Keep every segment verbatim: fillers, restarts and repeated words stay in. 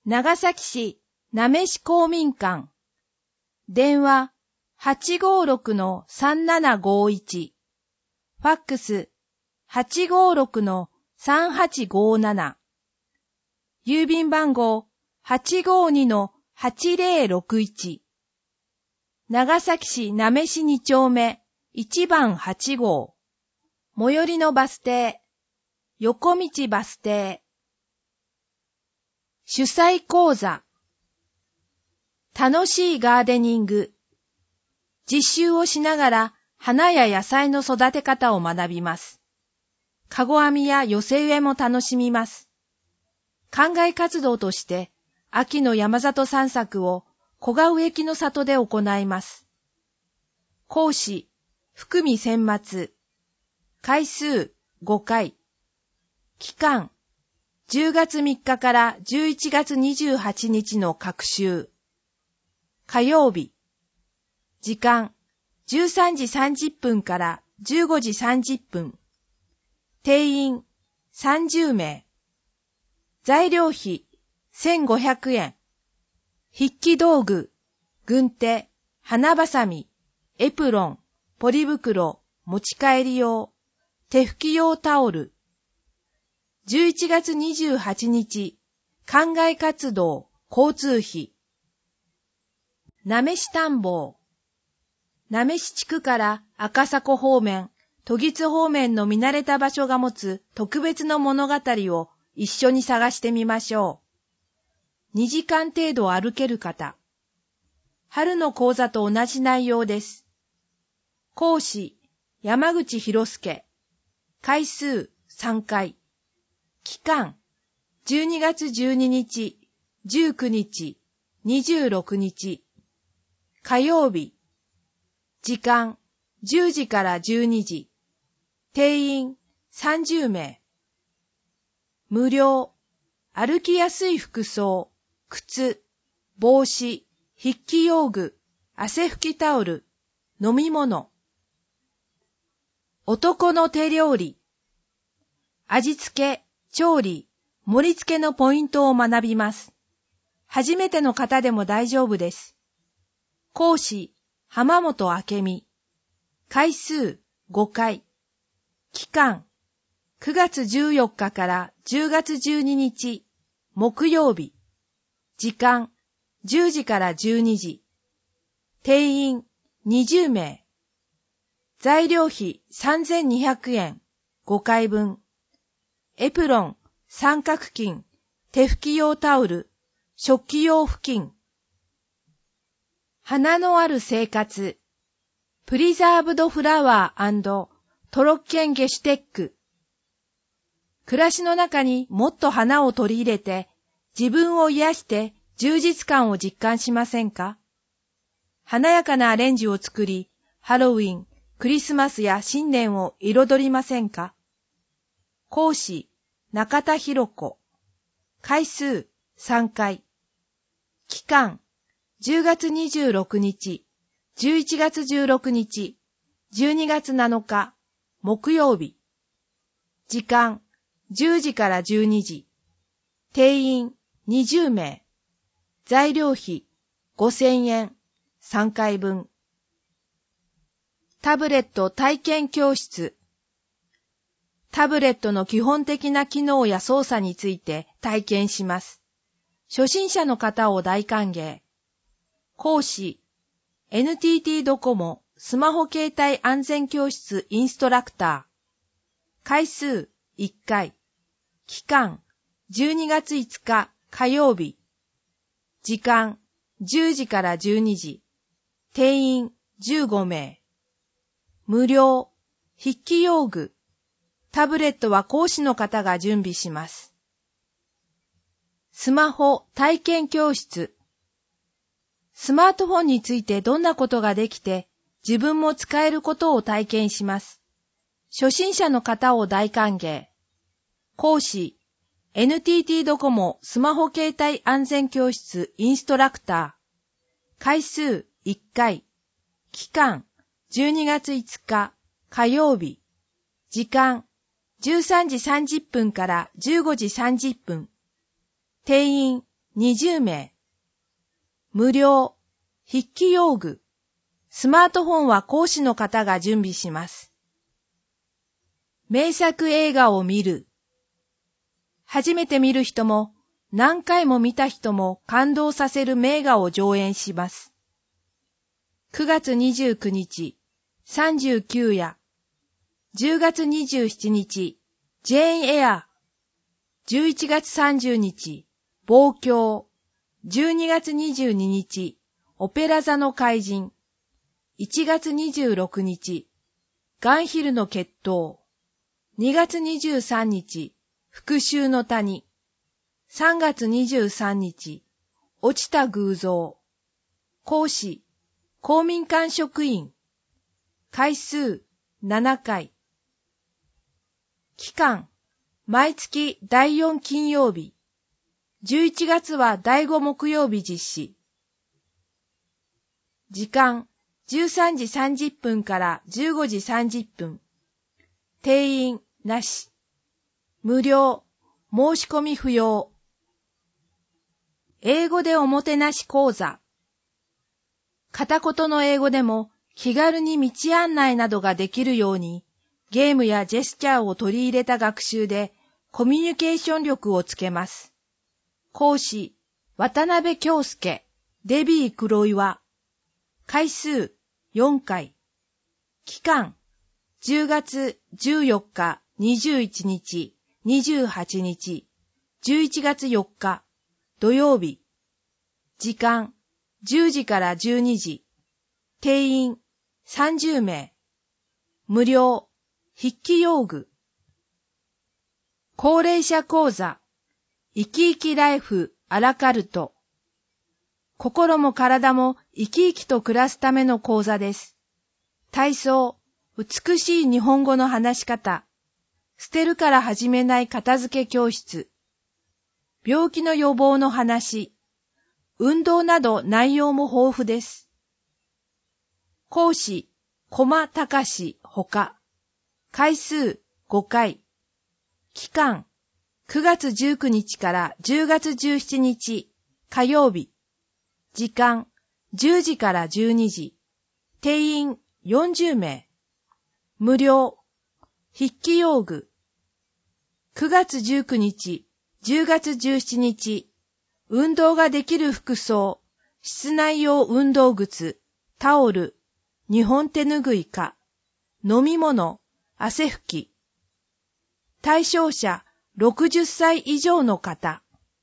長崎市なめし公民館。電話 はちごーろくのさんななごーいち。ファックス はちごーろくのさんはちごーなな。郵便番号 はちごーにのはちぜろろくいち。長崎市なめしに丁目いちばんはちごう。最寄りのバス停、横道バス停。主催講座。楽しいガーデニング。実習をしながら花や野菜の育て方を学びます。かご編みや寄せ植えも楽しみます。課外活動として秋の山里散策を小川植木の里で行います。講師、福見千松。回数ごかい。期間、じゅうがつみっかからじゅういちがつにじゅうはちにちの各週。火曜日。時間、じゅうさんじさんじゅっぷんからじゅうごじさんじゅっぷん。定員、さんじゅうめい。材料費、せんごひゃくえん。筆記道具、軍手、花ばさみ、エプロン、ポリ袋、持ち帰り用、手拭き用タオル。じゅういちがつにじゅうはちにち、課外活動、交通費。なめし田んぼ。なめし地区から赤坂方面、都議津方面の見慣れた場所が持つ特別の物語を一緒に探してみましょう。にじかん程度歩ける方。春の講座と同じ内容です。講師、山口博介。回数さんかい。期間、じゅうにがつじゅうににち、じゅうくにち、にじゅうろくにち。火曜日。時間、じゅうじからじゅうにじ。定員、さんじゅうめい。無料。歩きやすい服装、靴、帽子、筆記用具、汗拭きタオル、飲み物。男の手料理。味付け、調理、盛り付けのポイントを学びます。初めての方でも大丈夫です。講師、浜本明美。回数ごかい。期間、くがつじゅうよっかからじゅうがつじゅうににち、木曜日。時間、じゅうじからじゅうにじ。定員、にじゅうめい。材料費さんぜんにひゃくえん、ごかいぶん。エプロン、三角巾、手拭き用タオル、食器用布巾。花のある生活。プリザーブドフラワー&トロッケンゲシュテック。暮らしの中にもっと花を取り入れて、自分を癒して充実感を実感しませんか？華やかなアレンジを作り、ハロウィン、クリスマスや新年を彩りませんか？講師、中田博子。回数さんかい。期間、じゅうがつにじゅうろくにち、じゅういちがつじゅうろくにち、じゅうにがつなのか、木曜日。時間、じゅうじからじゅうにじ。定員、にじゅうめい。材料費、ごせんえん、さんかいぶん。タブレット体験教室。タブレットの基本的な機能や操作について体験します。初心者の方を大歓迎。講師、エヌティーティー ドコモスマホ携帯安全教室インストラクター。回数いっかい。期間、じゅうにがついつか火曜日。時間、じゅうじからじゅうにじ。定員じゅうごめい。無料。筆記用具。タブレットは講師の方が準備します。スマホ体験教室。スマートフォンについてどんなことができて、自分も使えることを体験します。初心者の方を大歓迎。講師、エヌティーティー ドコモスマホ携帯安全教室インストラクター。回数いっかい。期間、じゅうにがついつか火曜日。時間、じゅうさんじさんじゅっぷんからじゅうごじさんじゅっぷん。定員にじゅうめい。無料、筆記用具。スマートフォンは講師の方が準備します。名作映画を見る。初めて見る人も何回も見た人も感動させる名画を上演します。くがつにじゅうくにち、さんじゅうきゅうや。じゅうがつにじゅうしちにち、ジェーンエア。じゅういちがつさんじゅうにち、望郷。じゅうにがつにじゅうににち、オペラ座の怪人。いちがつにじゅうろくにち、ガンヒルの決闘。にがつにじゅうさんにち、復讐の谷。さんがつにじゅうさんにち、落ちた偶像。講師、公民館職員。回数、ななかい。期間、毎月だいよん金曜日。じゅういちがつはだいご木曜日実施。時間、じゅうさんじさんじゅっぷんからじゅうごじさんじゅっぷん。定員なし。無料、申し込み不要。英語でおもてなし講座。片言の英語でも気軽に道案内などができるように、ゲームやジェスチャーを取り入れた学習でコミュニケーション力をつけます。講師、渡辺京介、デビー黒岩。回数、よんかい。期間、じゅうがつじゅうよっか、にじゅういちにち、にじゅうはちにち、じゅういちがつよっか、土曜日。時間、じゅうじからじゅうにじ。定員、さんじゅうめい。無料、筆記用具。高齢者講座、生き生きライフアラカルト。心も体も生き生きと暮らすための講座です。体操、美しい日本語の話し方、捨てるから始めない片付け教室、病気の予防の話、運動など内容も豊富です。講師、駒隆史ほか。回数、ごかい。期間、くがつじゅうくにちからじゅうがつじゅうしちにち、火曜日。時間、じゅうじからじゅうにじ。定員、よんじゅうめい。無料。筆記用具。くがつじゅうくにち、じゅうがつじゅうしちにち。運動ができる服装、室内用運動靴、タオル、日本手ぬぐいか、飲み物、汗拭き。対象者、ろくじゅっさい以上の方。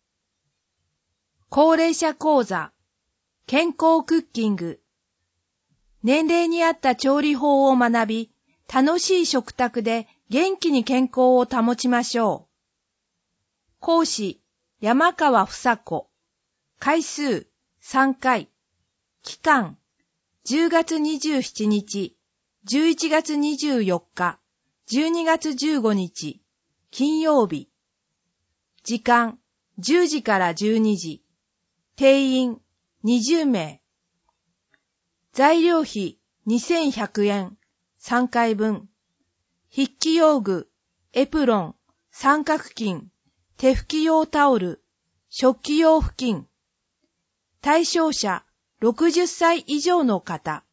高齢者講座、健康クッキング。年齢に合った調理法を学び、楽しい食卓で元気に健康を保ちましょう。講師、山川房子。回数、さんかい。期間、じゅうがつにじゅうしちにち、じゅういちがつにじゅうよっか、じゅうにがつじゅうごにち、金曜日。時間、じゅうじからじゅうにじ。定員、にじゅうめい。材料費、にせんひゃくえん、さんかいぶん。筆記用具、エプロン、三角巾、手拭き用タオル、食器用布巾。対象者、ろくじゅっさい以上の方。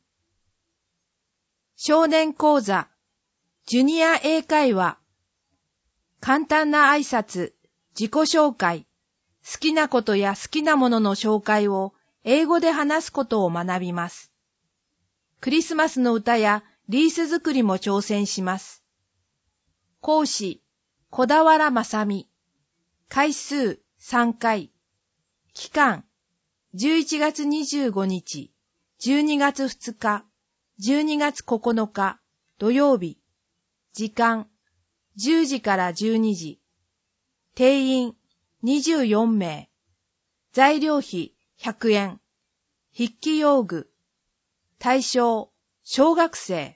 少年講座、ジュニア英会話。簡単な挨拶、自己紹介、好きなことや好きなものの紹介を英語で話すことを学びます。クリスマスの歌やリース作りも挑戦します。講師、小田原正美。回数、さんかい。期間、じゅういちがつにじゅうごにち、じゅうにがつふつか、じゅうにがつここのか、土曜日。時間、じゅうじからじゅうにじ。定員、にじゅうよんめい。材料費、ひゃくえん。筆記用具。対象、小学生。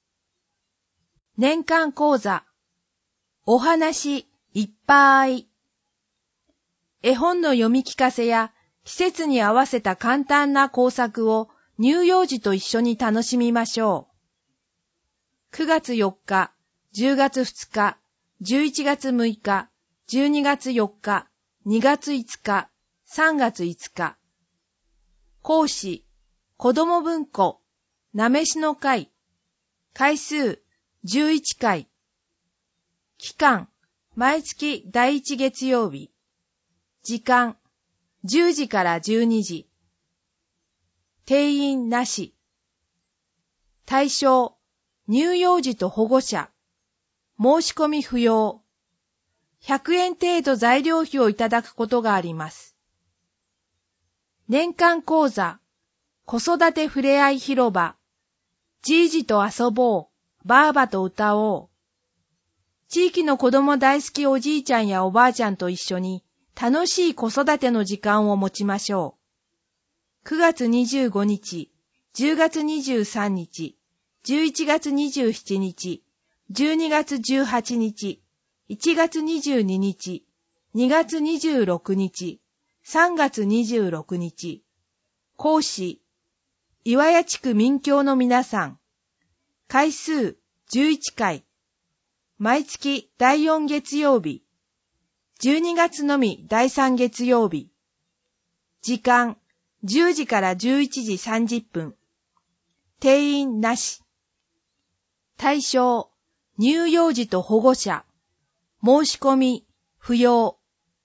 年間講座。お話、いっぱい。絵本の読み聞かせや季節に合わせた簡単な工作を乳幼児と一緒に楽しみましょう。くがつよっか、じゅうがつふつか、じゅういちがつむいか、じゅうにがつよっか、にがついつか、 さんがついつか。講師、子ども文庫、なめしの会。回数、じゅういちかい。期間、毎月だいいち月曜日。時間、じゅうじからじゅうにじ。定員なし。対象、乳幼児と保護者。申し込み不要。ひゃくえん程度材料費をいただくことがあります。年間講座、子育てふれあい広場。じいじと遊ぼう、ばあばと歌おう。地域の子供大好きおじいちゃんやおばあちゃんと一緒に楽しい子育ての時間を持ちましょう。くがつにじゅうごにち、じゅうがつにじゅうさんにち、じゅういちがつにじゅうしちにち、じゅうにがつじゅうはちにち、いちがつにじゅうににち、にがつにじゅうろくにち、さんがつにじゅうろくにち。講師、岩屋地区民協の皆さん。回数じゅういっかい。毎月だいよん月曜日。じゅうにがつのみだいさん月曜日。時間じゅうじからじゅういちじさんじゅっぷん。定員なし。対象、乳幼児と保護者。申し込み不要。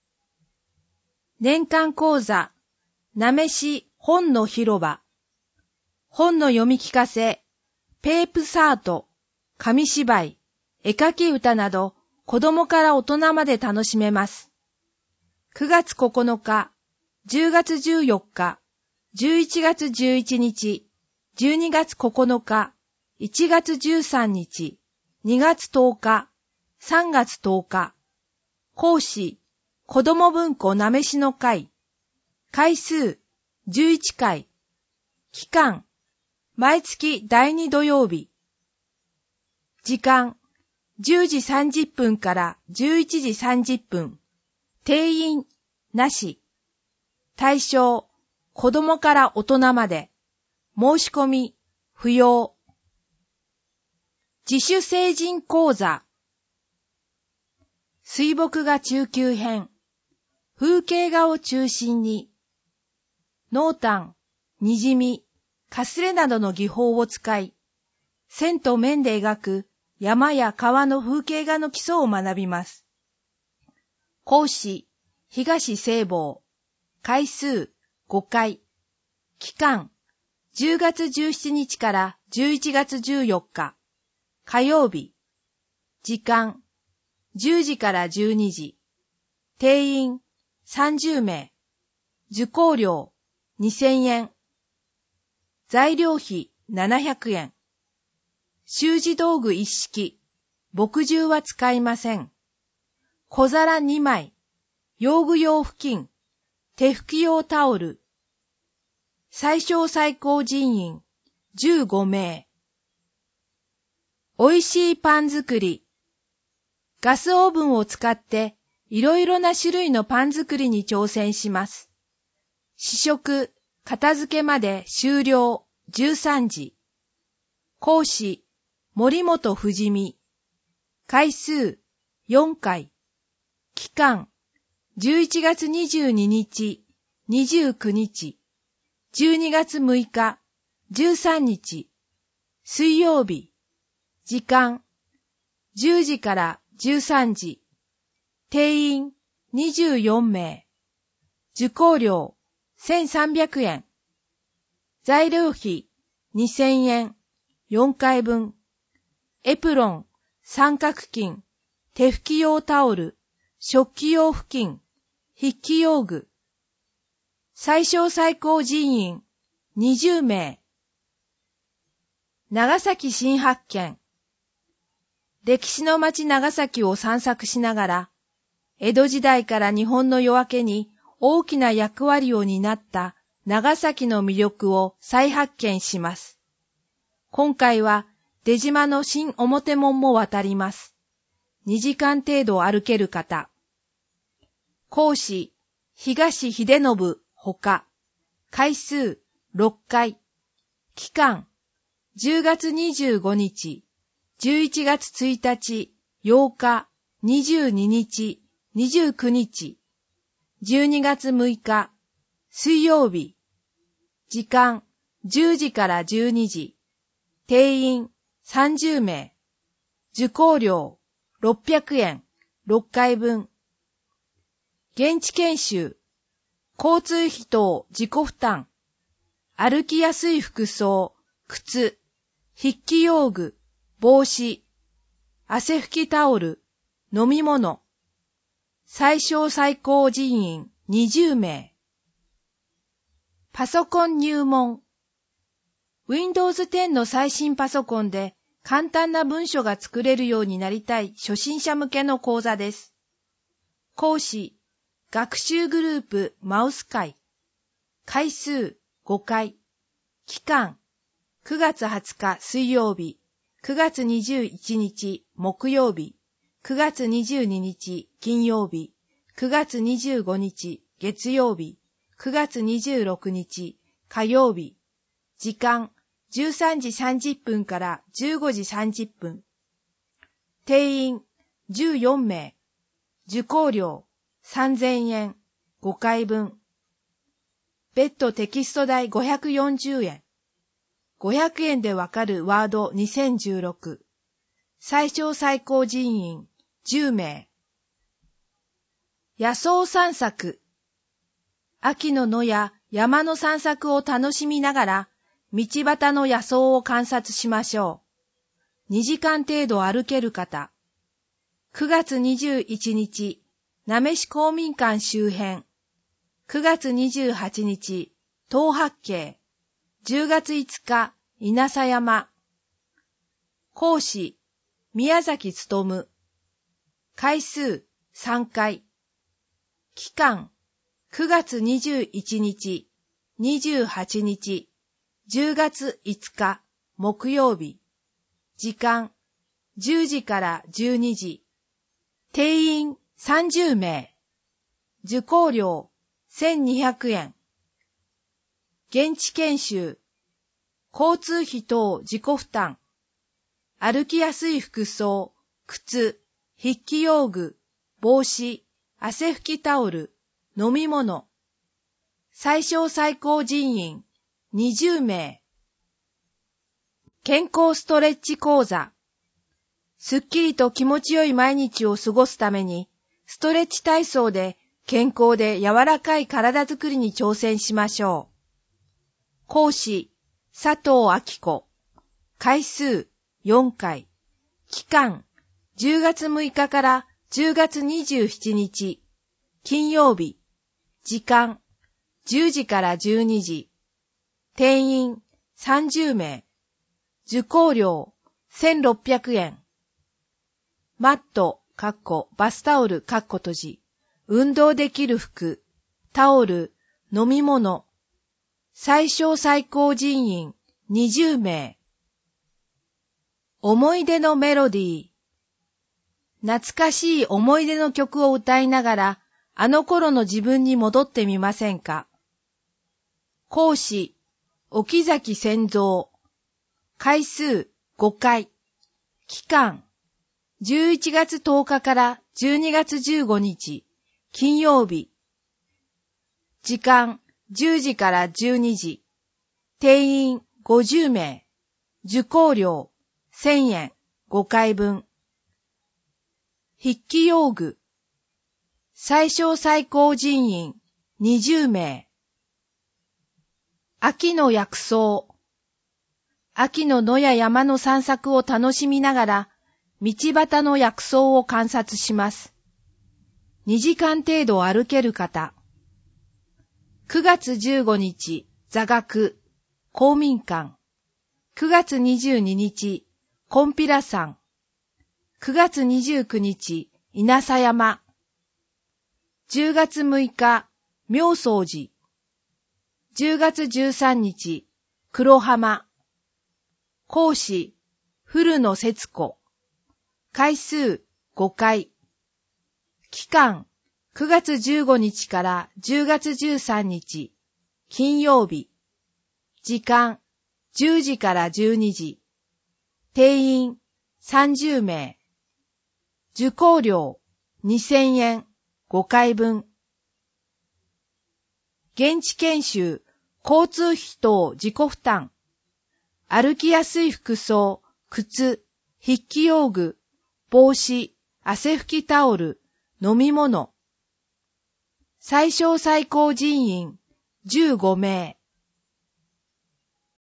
年間講座、なめし本の広場。本の読み聞かせ、ペープサート、紙芝居、絵描き歌など、子供から大人まで楽しめます。くがつここのか、じゅうがつじゅうよっか、じゅういちがつじゅういちにち、じゅうにがつここのか、いちがつじゅうさんにち、にがつとおか、さんがつとおか。講師、子ども文庫なめしの会。回数、じゅういっかい。期間、毎月だいに土曜日。時間、じゅうじさんじゅっぷんからじゅういちじさんじゅっぷん。定員、なし。対象、子供から大人まで。申し込み、不要。自主成人講座。水墨画中級編。風景画を中心に、濃淡、にじみ、かすれなどの技法を使い、線と面で描く山や川の風景画の基礎を学びます。講師、東聖坊。回数、ごかい。期間、じゅうがつじゅうしちにちからじゅういちがつじゅうよっか。火曜日。時間、じゅうじからじゅうにじ。定員、さんじゅうめい。受講料、にせんえん。材料費、ななひゃくえん。習字道具一式。墨汁は使いません。小皿にまい。用具用布巾。手拭き用タオル。最小最高人員、じゅうごめい。おいしいパン作り。ガスオーブンを使っていろいろな種類のパン作りに挑戦します。試食、片付けまで終了じゅうさんじ。講師、森本富士美。回数、よんかい。期間、じゅういちがつにじゅうににち、にじゅうくにち。じゅうにがつむいか、じゅうさんにち。水曜日。時間、じゅうじからじゅうさんじ。定員、にじゅうよんめい。受講料、せんさんびゃくえん。材料費、にせんえん。よんかいぶん。エプロン、三角巾、手拭き用タオル、食器用布巾、筆記用具。最小最高人員、にじゅうめい。長崎新発見。歴史の町長崎を散策しながら、江戸時代から日本の夜明けに大きな役割を担った長崎の魅力を再発見します。今回は出島の新表門も渡ります。にじかん程度歩ける方。講師、東秀信ほか。回数、ろっかい。期間、じゅうがつにじゅうごにち、じゅういちがつついたち、ようか、にじゅうににち、にじゅうくにち、じゅうにがつむいか、 水曜日。時間、じゅうじからじゅうにじ。定員、さんじゅうめい。受講料、ろっぴゃくえん、ろっかいぶん。現地研修、交通費等自己負担。歩きやすい服装、靴、筆記用具、帽子、汗拭きタオル、飲み物。最小最高人員にじゅうめい。パソコン入門。ウィンドウズテンの最新パソコンで簡単な文書が作れるようになりたい初心者向けの講座です。講師、学習グループマウス会。回数ごかい。期間、くがつはつか水曜日、くがつにじゅういちにち木曜日、くがつにじゅうににち金曜日、くがつにじゅうごにち月曜日、くがつにじゅうろくにち火曜日。時間、じゅうさんじさんじゅっぷんからじゅうごじさんじゅっぷん。定員、じゅうよんめい。受講料、さんぜんえん、ごかいぶん。別途テキスト代ごひゃくよんじゅうえん。ごひゃくえんでわかるワードにせんじゅうろく。最小最高人員じゅうめい。野草散策。秋の野や山の散策を楽しみながら、道端の野草を観察しましょう。にじかん程度歩ける方。くがつにじゅういちにち、なめし公民館周辺。くがつにじゅうはちにち、東八景。じゅうがついつか、稲佐山。講師、宮崎努。回数、さんかい。期間、くがつにじゅういちにち、にじゅうはちにち、じゅうがついつか、木曜日。時間、じゅうじからじゅうにじ。定員さんじゅうめい。受講料せんにひゃくえん。現地研修。交通費等自己負担。歩きやすい服装、靴、筆記用具、帽子、汗拭きタオル、飲み物。最小最高人員にじゅうめい。健康ストレッチ講座。すっきりと気持ちよい毎日を過ごすために、ストレッチ体操で健康で柔らかい体づくりに挑戦しましょう。講師、佐藤明子。回数よんかい。期間、じゅうがつむいかからじゅうがつにじゅうしちにち。金曜日。時間、じゅうじからじゅうにじ。定員さんじゅうめい。受講料せんろっぴゃくえん。マット、かっこバスタオル、かっこ閉じ。運動できる服、タオル、飲み物。最小最高人員にじゅうめい。思い出のメロディー。懐かしい思い出の曲を歌いながら、あの頃の自分に戻ってみませんか。講師、沖崎千蔵。回数ごかい。期間、じゅういちがつとおかからじゅうにがつじゅうごにち。金曜日。時間、じゅうじからじゅうにじ。定員ごじゅうめい。受講料せんえん、ごかいぶん。筆記用具。最小最高人員にじゅうめい。秋の薬草。秋の野や山の散策を楽しみながら、道端の薬草を観察します。にじかん程度歩ける方。くがつじゅうごにち、座学、公民館。くがつにじゅうににち、金毘羅山。くがつにじゅうくにち、稲佐山。じゅうがつむいか、妙宗寺。じゅうがつじゅうさんにち、黒浜。講師、古野節子。回数ごかい。期間、くがつじゅうごにちからじゅうがつじゅうさんにち、金曜日。時間、じゅうじからじゅうにじ。定員、さんじゅうめい。受講料、にせんえん、ごかいぶん。 現地研修、交通費等自己負担。歩きやすい服装、靴、筆記用具、帽子、汗拭きタオル、飲み物。最小最高人員じゅうごめい。